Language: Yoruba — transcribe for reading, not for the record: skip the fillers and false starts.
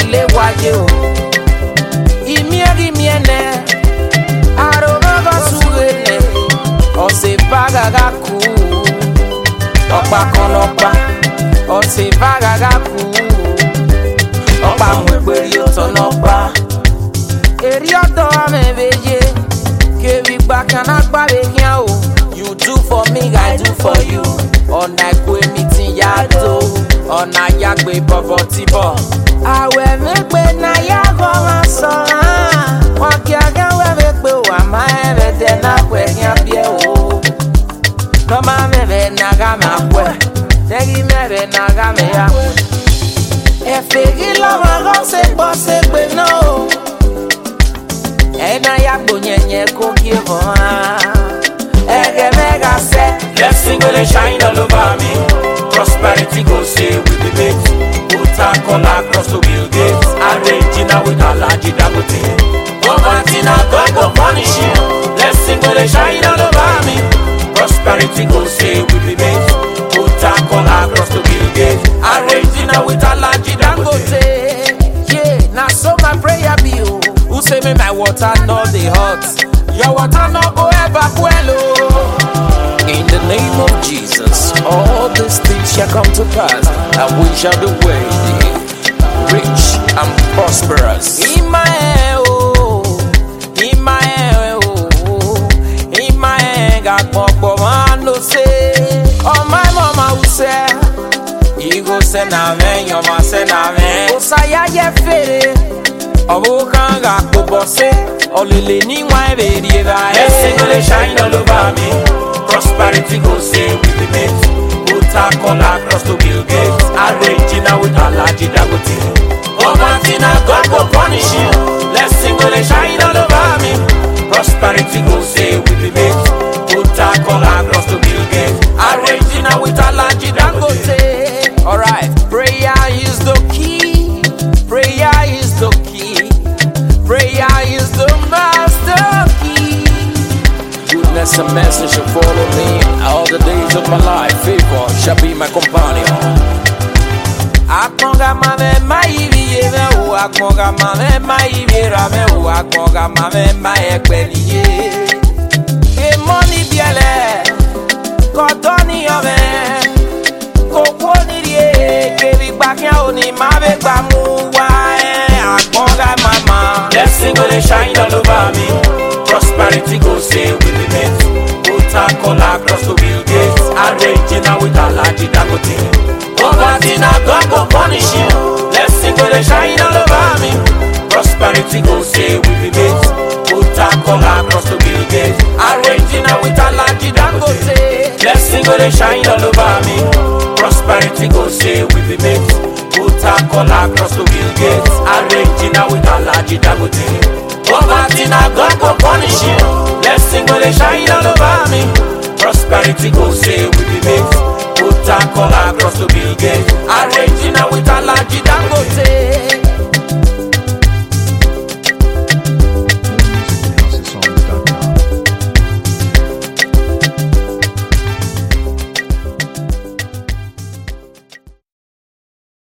le wayo. Imieri miene, aroga suene, o se vaga gaku, opa konopa, o se vaga gaku, opa mweberi otonopa, erioto amebeye, ke wigba kanakba bekian o. You do for me, I do for you. On a kwe meeting yato, on a yagbe bobo tibo. Awe mekbe na yago masona. Wakiaga we mekbe wa maeve tena kwe nyambie o. No ma meve naga makwe, tegi meve naga me ya. Efegi lo mago se bose kwe no. Ena yagbo nyenye kokivo ha. Blessing will shine all over me. Prosperity go say we be made. Put a collar across the Bill Gates. Argentina with a large Dagote. Overtina God go punish you. Blessing will shine all over me. Prosperity go say we be made. Put a collar across the Bill Gates. Argentina with a large Dagote. Yeah, now so my prayer be you. Who say me my water not the hot? Your water not go ever well. In the name of Jesus, all these things shall come to pass, and we shall be worthy, rich and prosperous. In my God, no say, oh my mama who say, you go send a man, your man send a man. Osaya ye fere, oh kanga kubose, olile ni wa baby. Blessing will shine all over me. Prosperity go say we be made. Put a collar across the Bill Gates. Argentina with a large Dagote. Overtina God go punish you. Blessing will shine all over me. Prosperity go say we be made. Put a collar across the Bill Gates. Argentina with a large Dagote. Alright, prayer is the key. Prayer is the key. Prayer is the master key. Goodness and mercy shall follow me all the days of my life. Favor shall be my companion. Akonga mame maivi yeme o, akonga mame maivi rame o, akonga mame maekbeliye. E money biele, kotoni yome, kokoni rie, kevi bakya oni mabe bamu wa. Akonga mama. Blessing will shine all over me. Prosperity go say we be made. Put a collar across the Bill Gates. Argentina with a large Dagote. Overtina God go punish you. Blessing will shine all over me. Prosperity go say we be made. Put a collar across the Bill Gates. Argentina with a large Dagote. Blessing will shine all over me. Prosperity go say we be made. Put a collar across the Bill Gates. Argentina with a large Dagote. Overtina God go punish you. Blessing will shine all over me. Prosperity go say we be made. Put a collar across the Bill Gates. Argentina with a